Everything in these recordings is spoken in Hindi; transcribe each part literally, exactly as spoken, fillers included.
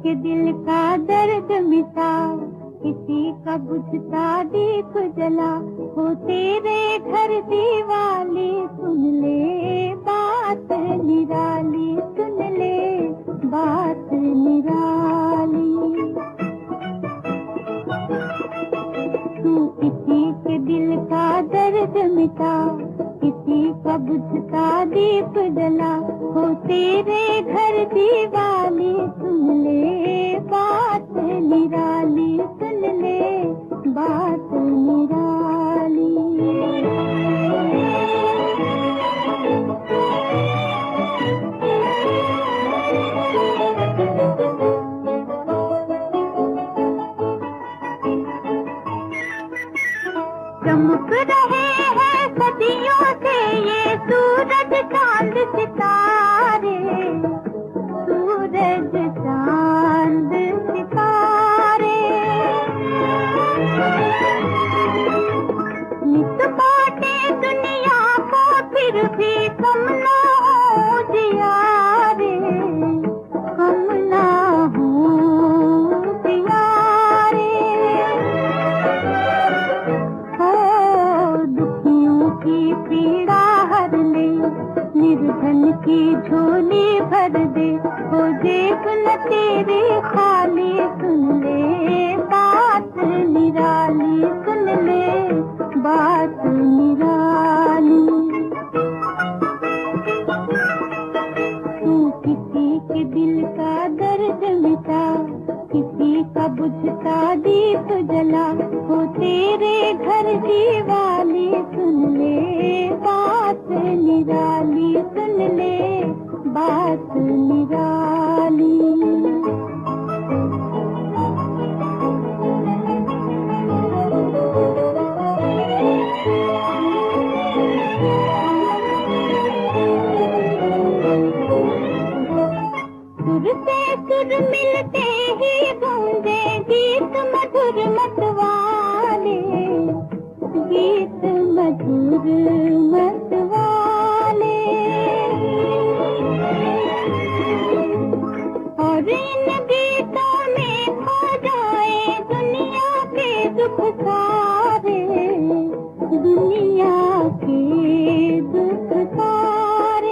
के दिल का दर्द मिटा, किसी का बुझता दीप जला, हो तेरे घर दीवाली सुन ले बात निराली, सुन ले बात निराली। तू किसी के दिल का दर्द मिटा, किसी का बुझता दीप जला, हो तेरे घर दीवाली सुन ले बात निराली, सुन ले बात निराली। चमक रहे हैं सदियों से ये सूरज चांद सितारे, सूरज चांद सितारे। नित बाटे दुनिया को फिर भी कम ना हो जिया रे, कम ना हो जिया रे। की पीड़ा हर ले, निर्धन की झोली भर दे, हो जेब न तेरी खाली, सुन ले बात निराली, सुन ले बात निराली। तू किसी के दिल का दर्द मिटा, किसी का बुझता दीप जला, हो तेरे घर दीवाली सुन ले बात निराली, सुन ले बात निराली। सुर से सुर मिलते ही गूंजे गीत मधुर मतवाले, गीत मधुर मतवाले। और इन गीतों में खो जाए दुनिया के दुख सारे, दुनिया के दुख सारे।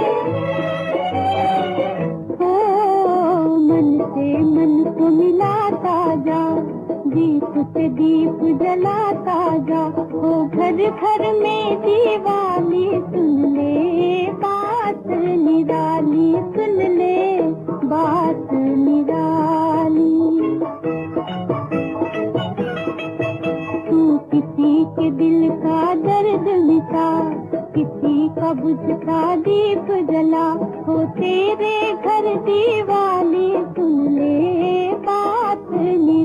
से मन को मिलाता जा, दीप से दीप जलाता जा, हो घर घर में दीवाली सुन ले बात निराली, सुन ले बात निराली। तू किसी के दिल का दर्द मिटा, किसी का बुझता दीप जला, हो तेरे घर दीवाली सुन ले बात निराली।